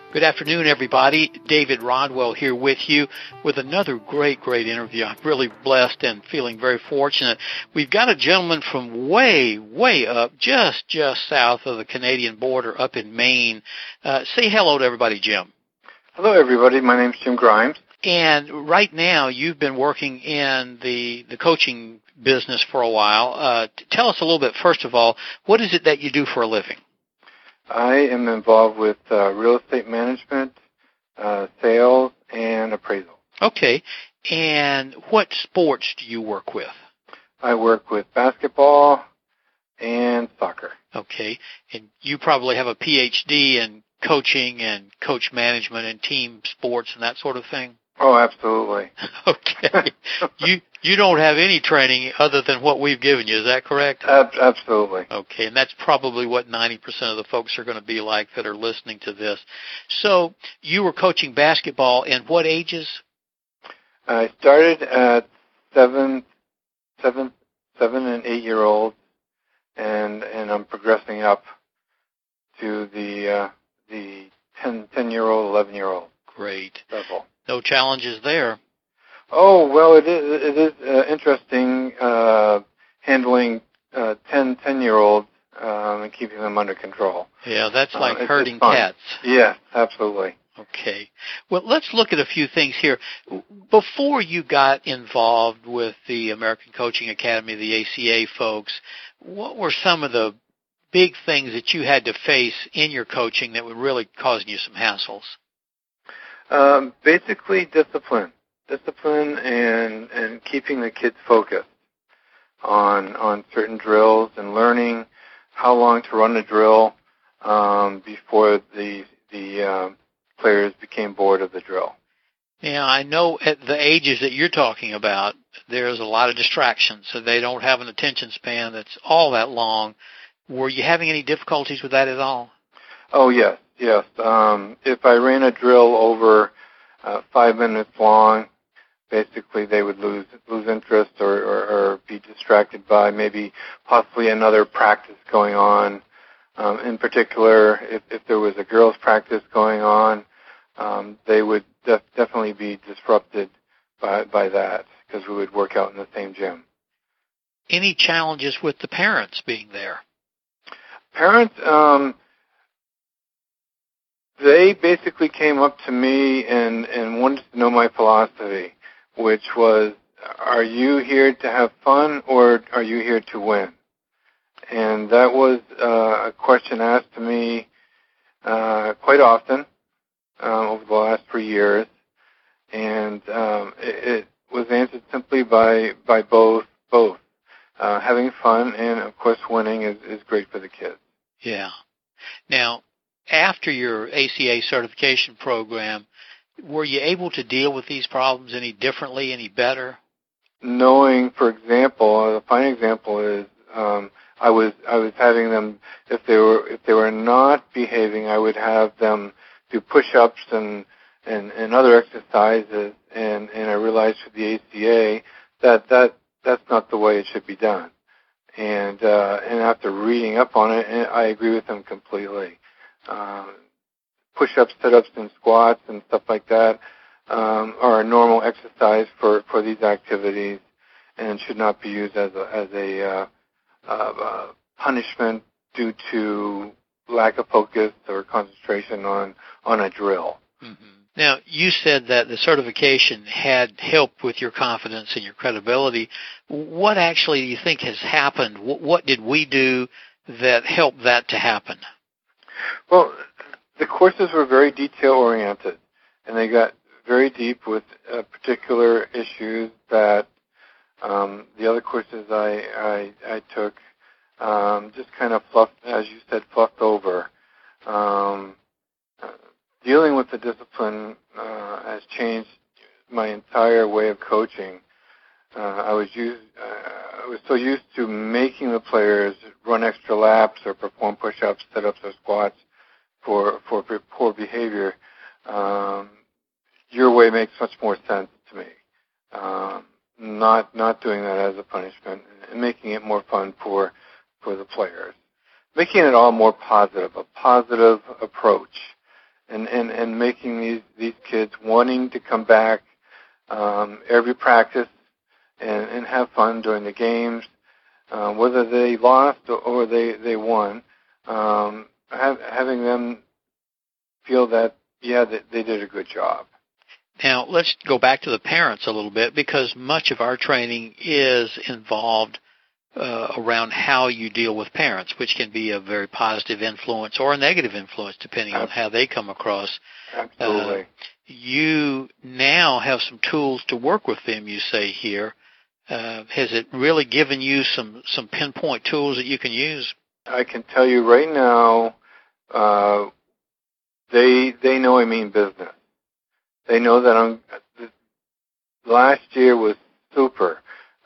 Good afternoon, everybody. David Rodwell here with you with another great interview. I'm really blessed and feeling very fortunate. We've got a gentleman from way up, just south of the Canadian border up in Maine. Say hello to everybody, Jim. Hello, everybody. My name's Jim Grimes. And right now, you've been working in the coaching business for a while. Tell us a little bit, first of all, what is it that you do for a living? I am involved with real estate management, sales, and appraisal. Okay. And what sports do you work with? I work with basketball and soccer. Okay. And you probably have a PhD in coaching and coach management and team sports and that sort of thing? Oh, absolutely. Okay. You don't have any training other than what we've given you, is that correct? Absolutely. Okay, and that's probably what 90% of the folks are going to be like that are listening to this. So you were coaching basketball in what ages? I started at 7 and 8-year-olds, and I'm progressing up to the 10-year-old, 11-year-old Great. level. No challenges there. Oh, well, it is interesting handling 10-year-olds and keeping them under control. Yeah, that's like herding cats. Yes, absolutely. Okay. Well, let's look at a few things here. Before you got involved with the American Coaching Academy, the ACA folks, what were some of the big things that you had to face in your coaching that were really causing you some hassles? Basically discipline and keeping the kids focused on certain drills and learning how long to run a drill before the players became bored of the drill. Yeah, I know at the ages that you're talking about, there's a lot of distractions, so they don't have an attention span that's all that long. Were you having any difficulties with that at all? Oh, yes. If I ran a drill over 5 minutes long, basically they would lose interest or be distracted by maybe possibly another practice going on. In particular, if there was a girls' practice going on, they would definitely be disrupted by that because we would work out in the same gym. Any challenges with the parents being there? Parents, they basically came up to me and wanted to know my philosophy, which was, are you here to have fun or are you here to win? And that was a question asked to me quite often over the last 3 years, and it was answered simply by both. Having fun and, of course, winning is great for the kids. Yeah. Now, after your ACA certification program, were you able to deal with these problems any differently, any better? Knowing, for example, a fine example is I was having them, if they were not behaving, I would have them do push-ups and other exercises, and I realized for the ACA that's not the way it should be done. And after reading up on it, I agree with them completely. Push-ups, sit-ups, and squats and stuff like that are a normal exercise for these activities and should not be used as a punishment due to lack of focus or concentration on a drill. Mm-hmm. Now, you said that the certification had helped with your confidence and your credibility. What actually do you think has happened? What did we do that helped that to happen? Well, the courses were very detail-oriented, and they got very deep with particular issues that the other courses I took just kind of fluffed, as you said, fluffed over. Dealing with the discipline has changed my entire way of coaching. I was so used to making the players run extra laps or perform push-ups, sit-ups, or squats for poor behavior. Your way makes much more sense to me. Not doing that as a punishment and making it more fun for the players. Making it all more positive, a positive approach. and making these kids wanting to come back every practice and have fun during the games, whether they lost or they won, having them feel that, yeah, they did a good job. Now, let's go back to the parents a little bit, because much of our training is involved around how you deal with parents, which can be a very positive influence or a negative influence, depending on how they come across. Absolutely. You now have some tools to work with them, you say here. Has it really given you some pinpoint tools that you can use? I can tell you right now, they know I mean business. They know that last year was super.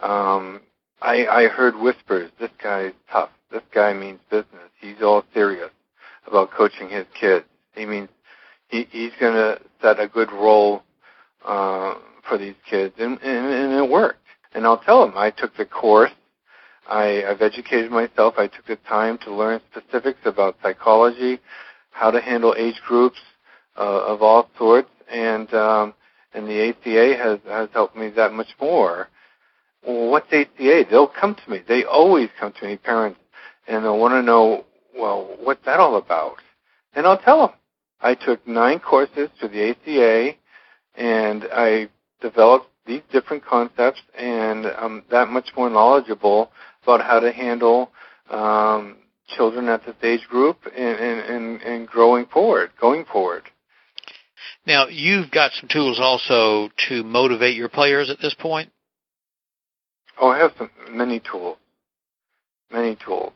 I heard whispers, this guy's tough. This guy means business. He's all serious about coaching his kids. He means he's going to set a good role for these kids, and it worked. And I'll tell them, I took the course. I've educated myself. I took the time to learn specifics about psychology, how to handle age groups of all sorts, and the ACA has helped me that much more. Well, what's ACA? They'll come to me. They always come to me, parents, and they'll want to know, well, what's that all about? And I'll tell them. I took 9 courses through the ACA, and I developed these different concepts, and I'm that much more knowledgeable about how to handle children at this age group and going forward. Now, you've got some tools also to motivate your players at this point? Oh, I have many tools. The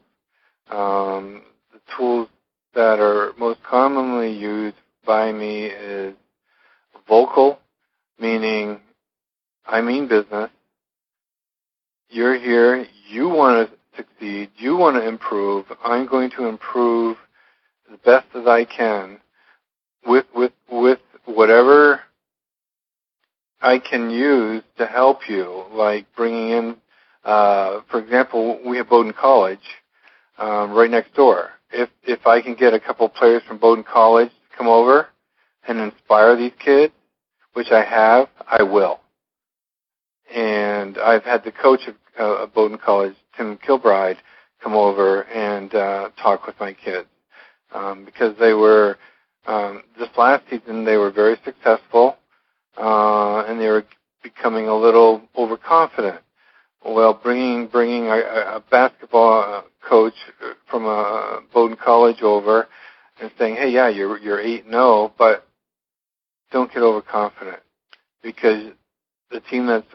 tools that are most commonly used by me is vocal, meaning I mean business. You're here. You want to succeed. You want to improve. I'm going to improve the best as I can with whatever I can use to help you, like bringing in, for example, we have Bowdoin College right next door. If I can get a couple players from Bowdoin College to come over and inspire these kids, which I have, I will. And I've had the coach of Bowdoin College, Tim Kilbride, come over and talk with my kids because they were, this last season, they were very successful and they were becoming a little overconfident. Well, bringing a basketball coach from Bowdoin College over and saying, hey, yeah, you're 8-0, but don't get overconfident because the team that's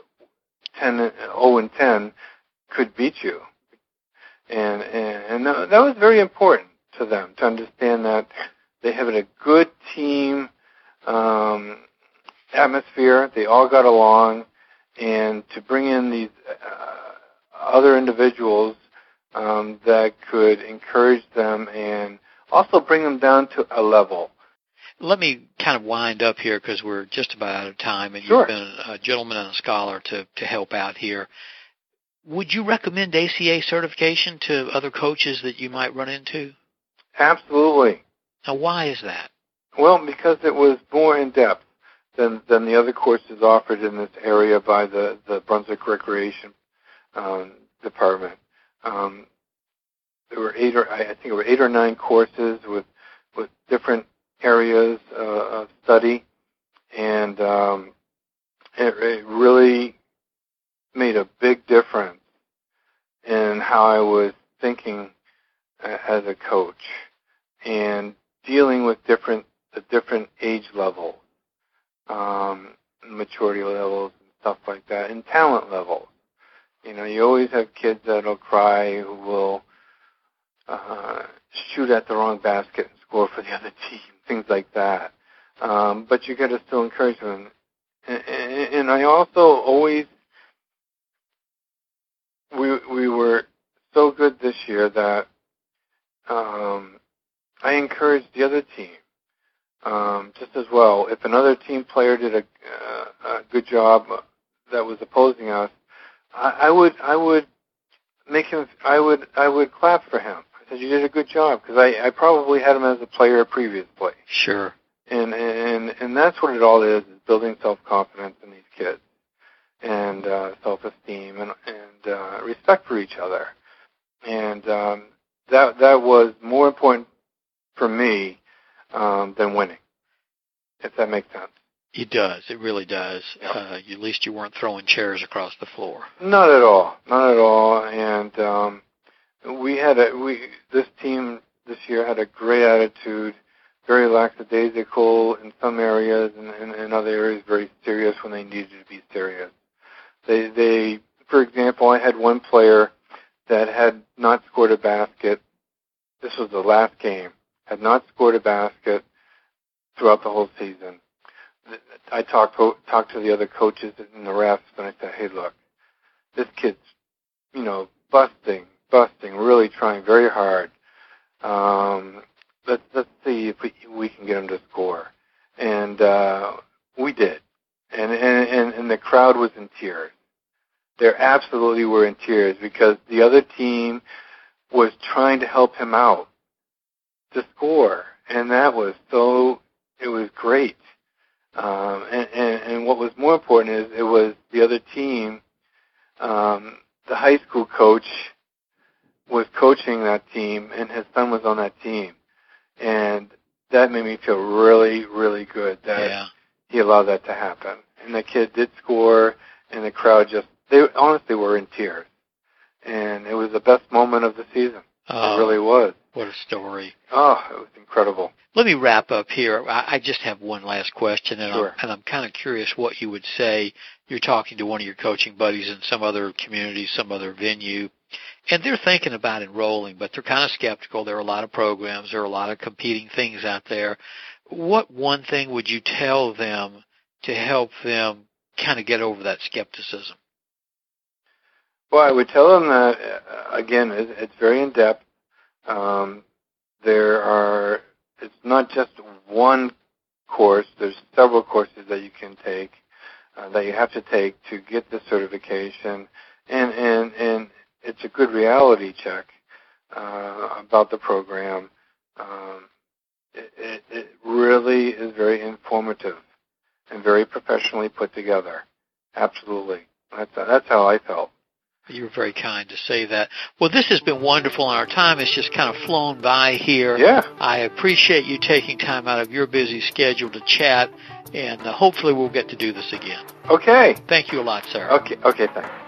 0-10 could beat you. And that was very important to them to understand that they have a good team atmosphere. They all got along. And to bring in these other individuals that could encourage them and also bring them down to a level. Let me kind of wind up here because we're just about out of time, and Sure. You've been a gentleman and a scholar to help out here. Would you recommend ACA certification to other coaches that you might run into? Absolutely. Now, why is that? Well, because it was more in-depth than the other courses offered in this area by the Brunswick Recreation Department. There were 8 or 9 courses with different areas of study, and it really made a big difference in how I was thinking as a coach and dealing with the different age levels, maturity levels and stuff like that, and talent levels. You know, you always have kids that'll cry who will shoot at the wrong basket and score for the other team, things like that. But you got to still encourage them. And I also always, we were so good this year that I encouraged the other team just as well. If another team player did a good job that was opposing us, I would make him. I would clap for him. I said, "You did a good job," because I probably had him as a player previously. Sure. And that's what it all is building self-confidence in these kids, and self-esteem, and respect for each other. And that was more important for me than winning, if that makes sense. It does. It really does. Yep. At least you weren't throwing chairs across the floor. Not at all. Not at all. And this team this year had a great attitude, very lackadaisical in some areas, and in other areas very serious when they needed to be serious. They, for example, I had one player that had not scored a basket. This was the last game. Had not scored a basket throughout the whole season. I talked to the other coaches and the refs, and I said, "Hey, look, this kid's, busting, really trying very hard. Let's see if we can get him to score." And we did. And the crowd was in tears. They absolutely were in tears because the other team was trying to help him out to score, and it was great. And what was more important is it was the other team. The high school coach was coaching that team, and his son was on that team, and that made me feel really, really good that he allowed that to happen. And the kid did score, and the crowd they honestly were in tears, and it was the best moment of the season. It really was. What a story. Oh, it was incredible. Let me wrap up here. I just have one last question, and Sure. I'm kind of curious what you would say. You're talking to one of your coaching buddies in some other community, some other venue, and they're thinking about enrolling, but they're kind of skeptical. There are a lot of programs. There are a lot of competing things out there. What one thing would you tell them to help them kind of get over that skepticism? Well, I would tell them that, again, it's very in-depth. It's not just one course. There's several courses that you can take, that you have to take to get the certification. And it's a good reality check about the program. It really is very informative and very professionally put together. Absolutely. That's how I felt. You're very kind to say that. Well, this has been wonderful, and our time has just kind of flown by here. Yeah. I appreciate you taking time out of your busy schedule to chat, and hopefully we'll get to do this again. Okay. Thank you a lot, sir. Okay, thanks.